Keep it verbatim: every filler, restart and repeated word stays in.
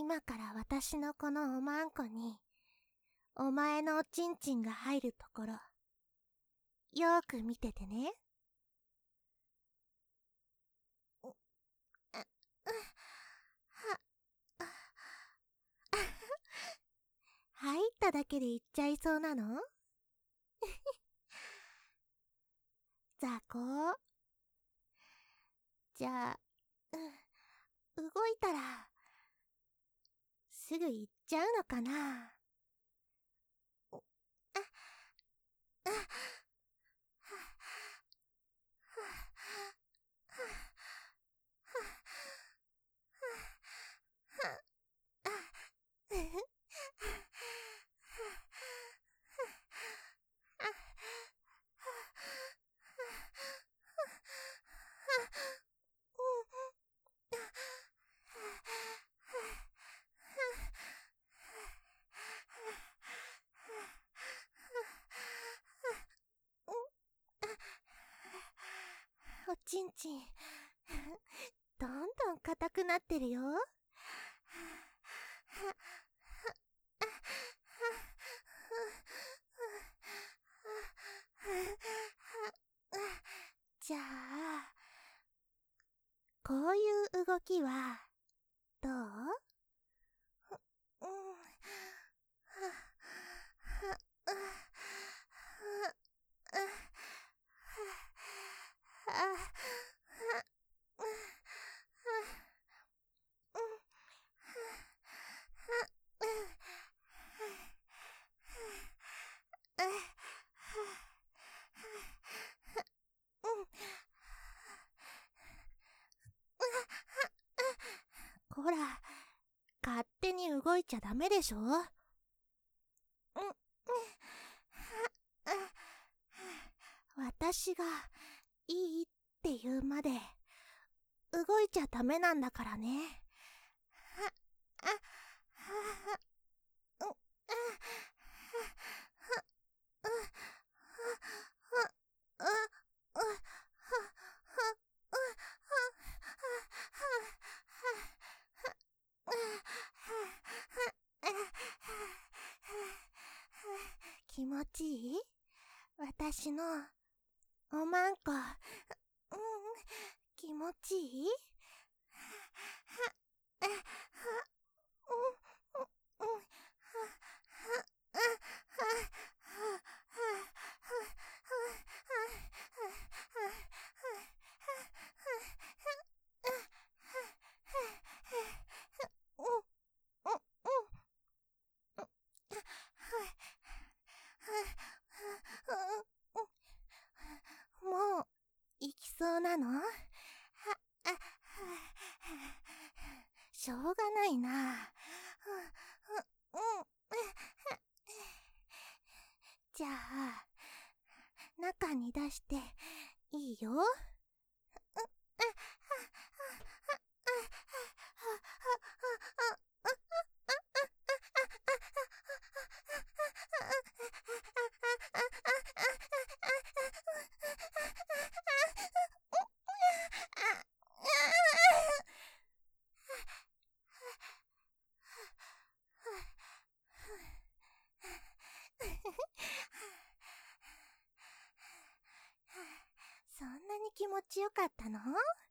今から私のこのおまんこに、お前のおちんちんが入るところ、よーく見ててね。う、う、は、あ、入っただけで言っちゃいそうなの雑魚。じゃあ、う、動いたら、すぐ行っちゃうのかな。お、あ、あ、は、は、は、は、は、うふ、おちんちん、どんどん硬くなってるよ。じゃあ、こういう動きは、どう？うん、は、は、は、こら、勝手に動いちゃダメでしょ。うん、私がいいって言うまで動いちゃダメなんだからね。は、あ、は、うん、あ、は、は、は、は、は、気持ちいい？私のおまんこ。うん、気持ちいい？もう行きそうなの？は、あ、しょうがないな。うん。じゃあ、中に出していいよ。そんなに気持ちよかったの？